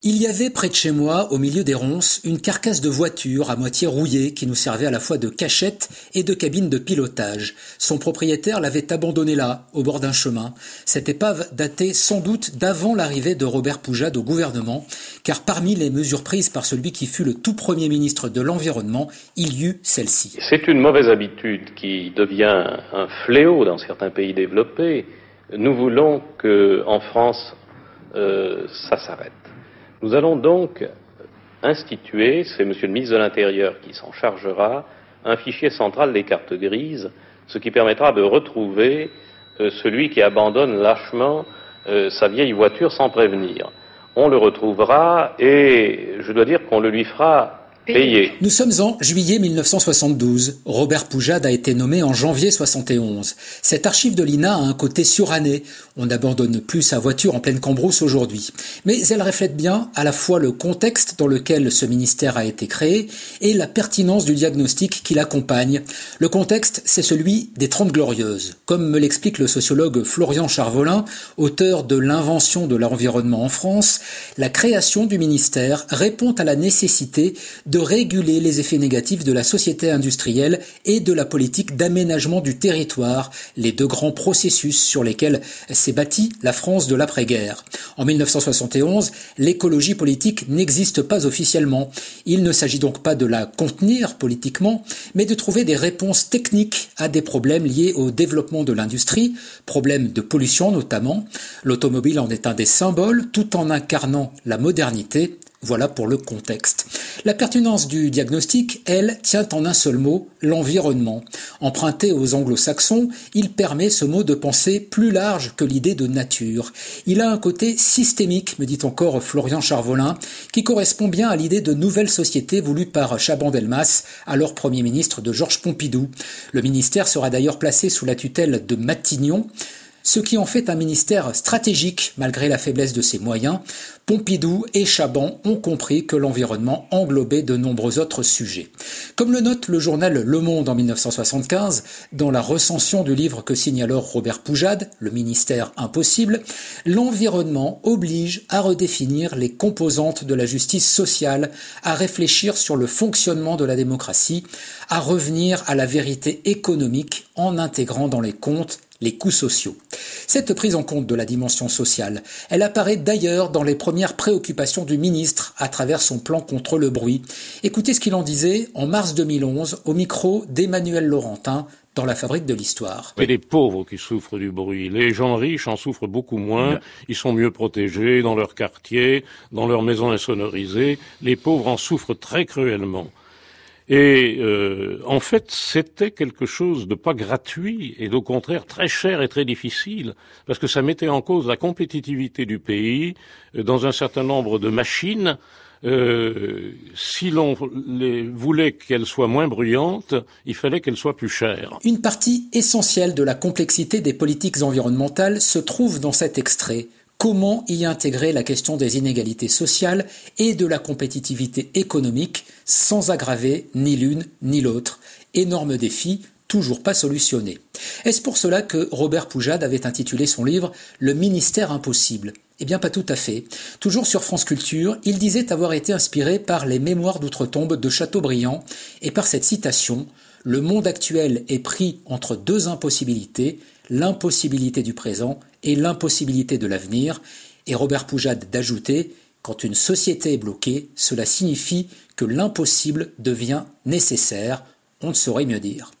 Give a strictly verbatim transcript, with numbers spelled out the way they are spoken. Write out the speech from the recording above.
Il y avait près de chez moi, au milieu des ronces, une carcasse de voiture à moitié rouillée qui nous servait à la fois de cachette et de cabine de pilotage. Son propriétaire l'avait abandonnée là, au bord d'un chemin. Cette épave datait sans doute d'avant l'arrivée de Robert Poujade au gouvernement, car parmi les mesures prises par celui qui fut le tout premier ministre de l'Environnement, il y eut celle-ci. C'est une mauvaise habitude qui devient un fléau dans certains pays développés. Nous voulons qu'en France, euh, ça s'arrête. Nous allons donc instituer, c'est Monsieur le ministre de l'Intérieur qui s'en chargera, un fichier central des cartes grises, ce qui permettra de retrouver euh, celui qui abandonne lâchement euh, sa vieille voiture sans prévenir. On le retrouvera et je dois dire qu'on le lui fera payer. Nous sommes en juillet mille neuf cent soixante-douze. Robert Poujade a été nommé en janvier soixante et onze. Cette archive de l'I N A a un côté suranné. On n'abandonne plus sa voiture en pleine cambrousse aujourd'hui. Mais elle reflète bien à la fois le contexte dans lequel ce ministère a été créé et la pertinence du diagnostic qui l'accompagne. Le contexte, c'est celui des Trente Glorieuses. Comme me l'explique le sociologue Florian Charvolin, auteur de L'invention de l'environnement en France, la création du ministère répond à la nécessité de réguler les effets négatifs de la société industrielle et de la politique d'aménagement du territoire, les deux grands processus sur lesquels s'est bâtie la France de l'après-guerre. En mille neuf cent soixante et onze, l'écologie politique n'existe pas officiellement. Il ne s'agit donc pas de la contenir politiquement, mais de trouver des réponses techniques à des problèmes liés au développement de l'industrie, problèmes de pollution notamment. L'automobile en est un des symboles, tout en incarnant la modernité. Voilà pour le contexte. La pertinence du diagnostic, elle, tient en un seul mot, l'environnement. Emprunté aux anglo-saxons, il permet ce mot de pensée plus large que l'idée de nature. Il a un côté systémique, me dit encore Florian Charvolin, qui correspond bien à l'idée de nouvelle société voulue par Chaban-Delmas, alors Premier ministre de Georges Pompidou. Le ministère sera d'ailleurs placé sous la tutelle de Matignon, ce qui en fait un ministère stratégique malgré la faiblesse de ses moyens. Pompidou et Chaban ont compris que l'environnement englobait de nombreux autres sujets. Comme le note le journal Le Monde en mille neuf cent soixante-quinze, dans la recension du livre que signe alors Robert Poujade, Le ministère impossible, l'environnement oblige à redéfinir les composantes de la justice sociale, à réfléchir sur le fonctionnement de la démocratie, à revenir à la vérité économique en intégrant dans les comptes les coûts sociaux. Cette prise en compte de la dimension sociale, elle apparaît d'ailleurs dans les premières préoccupations du ministre à travers son plan contre le bruit. Écoutez ce qu'il en disait en mars deux mille onze au micro d'Emmanuel Laurentin dans La Fabrique de l'Histoire. C'est les pauvres qui souffrent du bruit. Les gens riches en souffrent beaucoup moins. Ils sont mieux protégés dans leur quartier, dans leurs maisons insonorisées. Les pauvres en souffrent très cruellement. Et euh, en fait, c'était quelque chose de pas gratuit et au contraire très cher et très difficile, parce que ça mettait en cause la compétitivité du pays euh, dans un certain nombre de machines. Euh, si l'on les voulait qu'elles soient moins bruyantes, il fallait qu'elles soient plus chères. Une partie essentielle de la complexité des politiques environnementales se trouve dans cet extrait. Comment y intégrer la question des inégalités sociales et de la compétitivité économique sans aggraver ni l'une ni l'autre? Énorme défi, toujours pas solutionné. Est-ce pour cela que Robert Poujade avait intitulé son livre « Le ministère impossible » ? Eh bien, pas tout à fait. Toujours sur France Culture, il disait avoir été inspiré par les Mémoires d'outre-tombe de Chateaubriand et par cette citation « Le monde actuel est pris entre deux impossibilités, l'impossibilité du présent et l'impossibilité de l'avenir », et Robert Poujade d'ajouter « Quand une société est bloquée, cela signifie que l'impossible devient nécessaire ». On ne saurait mieux dire.